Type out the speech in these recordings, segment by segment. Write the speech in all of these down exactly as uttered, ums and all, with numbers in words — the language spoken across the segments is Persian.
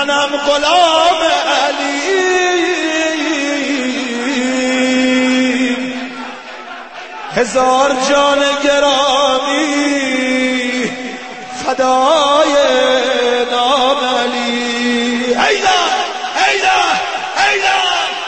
منم غلام علی، هزار جان گرامی فدای نام علی. ایلا ایلا ایلا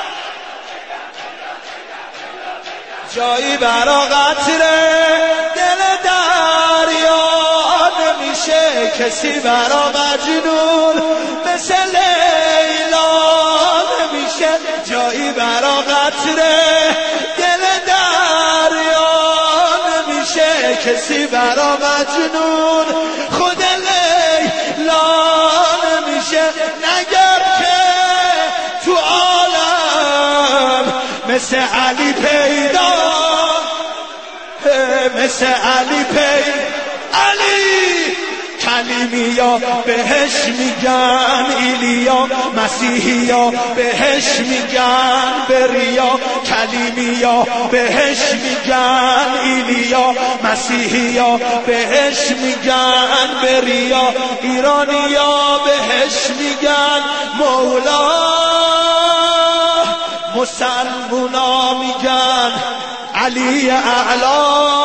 جایی برا قطره دل دریا نمیشه، کسی برا مجنون مثل لیلا نمیشه. جایی برا قطره دل دریا نمیشه، کسی برا مجنون خود لیلا نمیشه. نگر که تو عالم مثل علی پیدا، مثل علی پیدا. علی کلیمیا بهش میگن ایلیا، مسیحیا بهش میگن بریا. کلیمیا بهش میگن ایلیا، مسیحیا بهش میگن بریا. ایرانیا بهش میگن مولا، مسلمونا میگن علی اعلا.